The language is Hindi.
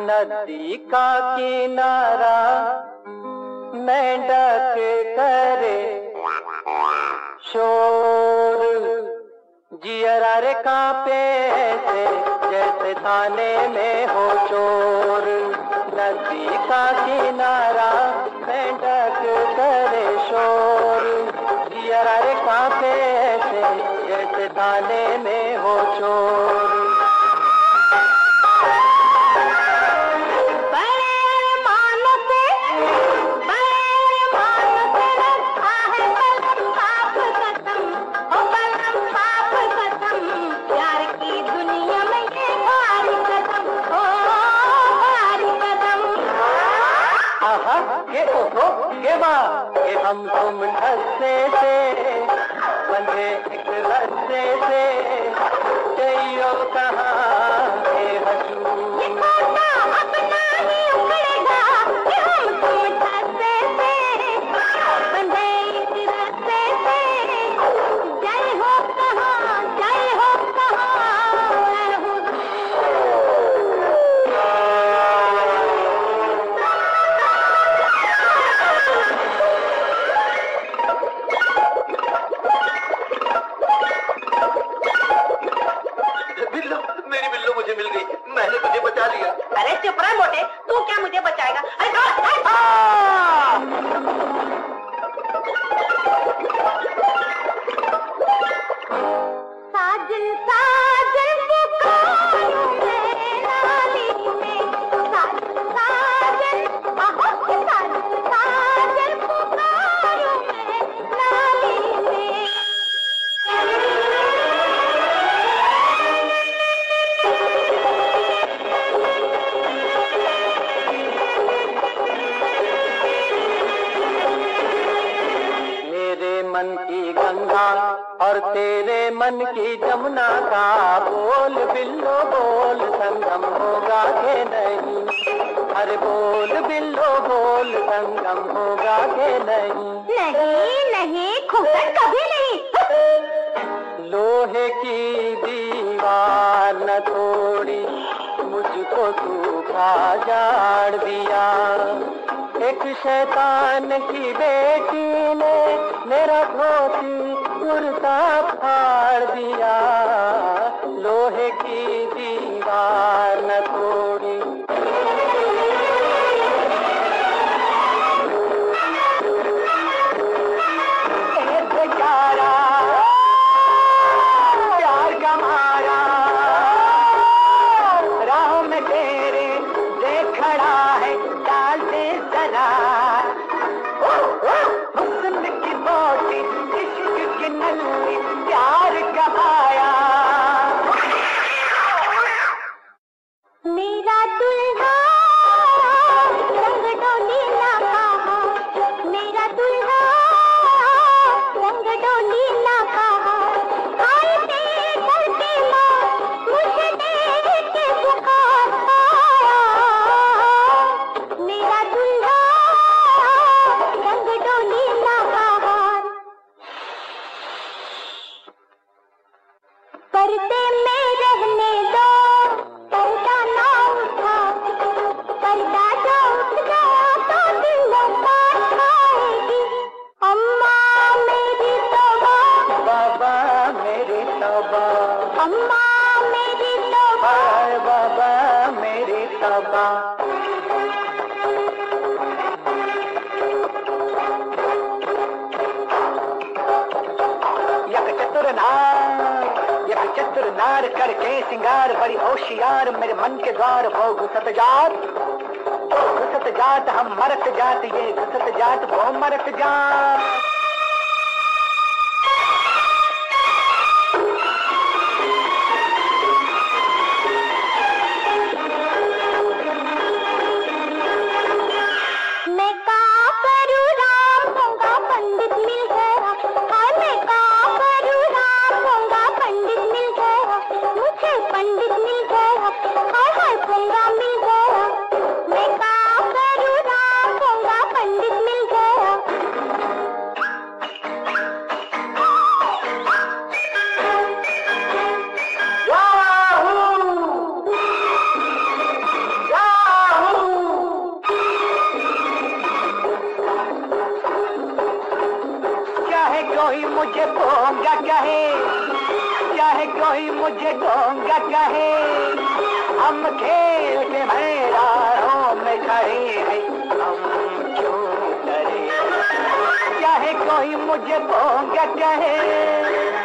नदी का किनारा मेंढक करे शोर, जियरा रे कांपे ऐसे जैसे थाने में हो चोर। नदी का किनारा मेंढक करे शोर, जियरा रे कांपे ऐसे जैसे थाने में हो चोर। ये हम तुम धस्से से बंधे एक रस्से से चाहिए कहाँ ये हजूर। अपना ही उखड़ेगा कि हम तुम धस्से से बंधे एक रस्से से जय हो कहाँ जय हो कहाँ। मैंने तुझे बचा लिया। अरे चुप रह मोटे, तू क्या मुझे बचाएगा? साजन साजन पुकारूं मैं नाली में, साजन साजन साजन साजन पुकारूं मैं नाली में। मन की गंगा और तेरे मन की जमुना का बोल बिल्लो बोल संगम होगा के नहीं। अरे बोल बिल्लो बोल संगम होगा के नहीं। नहीं नहीं खुद कभी नहीं। लोहे की दीवार न तोड़ी मुझको सूखा जाड़ दिया। एक शैतान की बेटी ने मेरा धोती कुर्ता फाड़ दिया। लोहे की दीवार न तोड़ी। बेचारा प्यार का मारा राह में तेरे देख खड़ा है डाल दे जरा। हुस्न की बोटी इश्क की नल्ली प्यार का आया। मेरा दुल्हा रंग डोली ना कहा, मेरा दुल्हा रंग डोली ना कहा। आते धरती माँ मुझे देख के पुकार आया। मेरा दुल्हा रंग डोली ना कहा। पर्दे में रहने दो पर्दा ना उठा, पर्दा जो उठ गया तो दिलों पास आएगी। अम्मा मेरी तौबा, बाबा मेरी तौबा, अम्मा मेरी तौबा, बाबा मेरी तौबा। यक चतुर नार करके सिंगार बड़ी होशियार मेरे मन के द्वार वो घुसत जात हम मरत जात ये घुसत जात वो मरत जात। मैं का करूँ राम होगा पंडित मिल गया। हाँ मैं का करूँ राम होगा पंडित मिल गया। मुझे पंडित मिल गया। हाय हाय पोंगा मिल गया। मैं का करूँ राम होगा पंडित मिल गया। कोई मुझे ढोंगा कहे, हम खेल के मैदानों में खड़े हैं, हम क्यों डरे। चाहे कोई मुझे ढोंगा कहे,